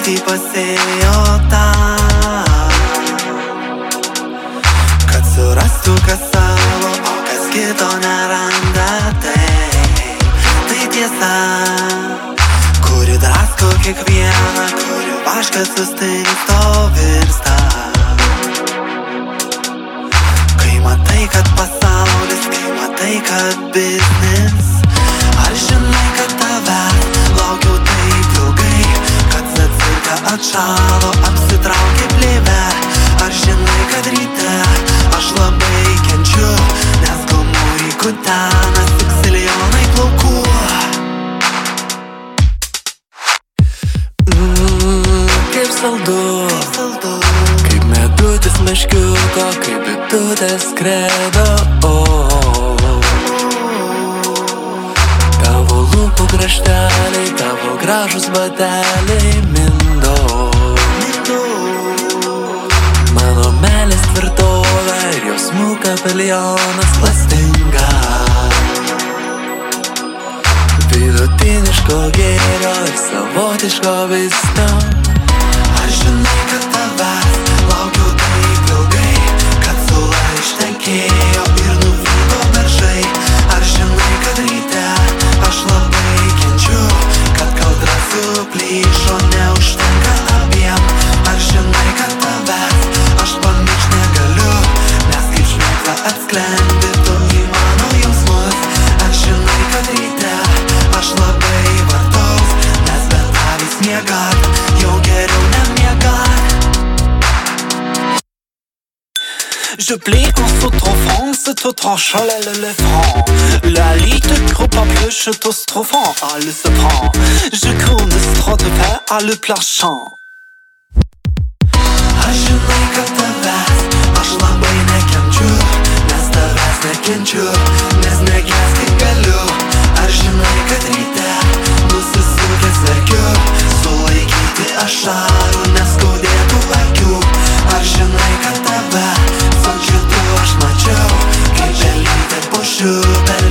širdį pasėjo tą, kad surastų kas savo, o kas kito neranda. Tai tiesa, kuri drasko kiekvieną, kuri vaškas sustingsto virsta. Kai matai, kad pasaulis, kai matai, kad biznis, ar žinai, kad tavęs laukiau taip ilgai, kad cirka atšalo, apsitraukė plėvę. Ar žinai, kad ryte aš labai kenčiu, nes gomurį kutena siksilijonai plaukų. Kaip saldu, kaip medutis meškiuko, kaip bitutės kredo. Tavo lūpų krašteliai, tavo gražus bateliai mindo mano meilės tvirtovę ir jos kapelionas klastinga. Vidutiniško gėrio ir savotiško visko. Ar žinai, kad tavęs laukiau taip ilgai, kad sula ištekėjo ir nuvyko beržai. Ar žinai, kad ryte aš labai kenčiu, kad kaldra suplyšo, neužtenka abiem. Ar žinai, kad tavęs aš pamiršt negaliu, nes kaip šmėkla atsklendi tu į mano jausmus. Ar žinai, kad ryte aš labai vartaus, nes be tavęs miegat, jau geriau nemiegat. Je plie en sous-trop-franc, c'est tout tranchant l'éléphant. La litte groupe à plus, je t'ose trop franc, le se prend. Je cours de trop de fer à le planchant. Aš žinai, kad tavęs aš labai nekenčiu, nes tavęs nekenčiu, nes nekęsti galiu. Ar žinai, kad ryte nusisukęs verkiu, sulaikyti ašarų neskaudėtų akių. Ar žinai, kad tave ant šitų aš mačiau, kaip pelytė po šiupę